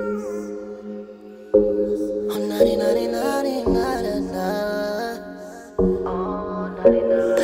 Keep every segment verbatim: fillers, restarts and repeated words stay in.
Oh, naughty, naughty, naughty, naughty, naughty. Oh, naughty, naughty.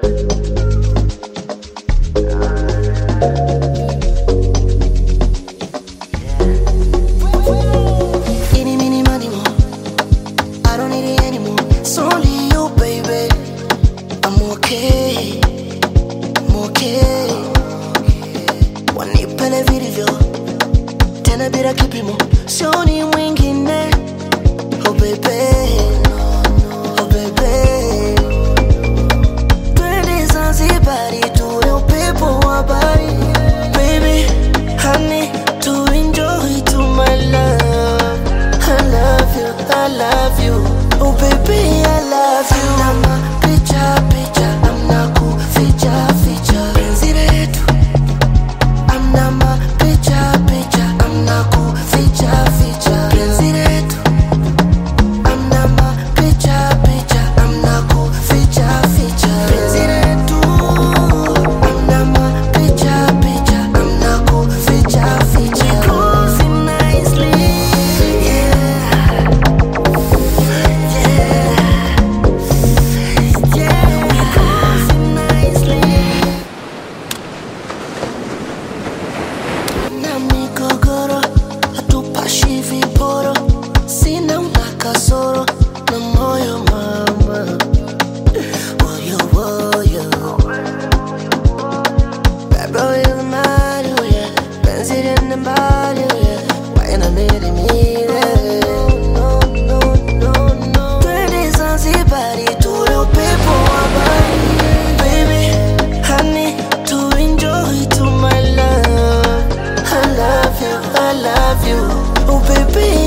Eeny, meeny, miny, moe. I don't need it anymore. It's only you, baby. I'm okay, I'm okay. Wanipele vilivyo tena bila kipimo, sioni mwingine. Oh baby, oh baby, twende Zanzibari tuwe upepo wa bahari. Baby, honey, to enjoy to my love. I love you, I love you. Oh baby, I love you. Nama picha picha, amna kuficha ficha. Penzi letu, amna mapicha picha, amna kuficha ficha. Penzi letu, amna mapicha picha, amna kuficha ficha. Penzi letu, amna mapicha picha, amna kuficha ficha. We closing nicely, yeah, yeah, yeah. We closing nicely. Na migogoro, hatupashi viporo. Sina una kasoro na moyo mama. Woyo woyo, baby you're mine, oh yeah. Penzi lina mbali, oh yeah. Waina miri mire, no no no no. Twende Zanzibari tuwe upepo wa bahari. Baby, honey, to enjoy to my love. I love you, I love you. Oh baby,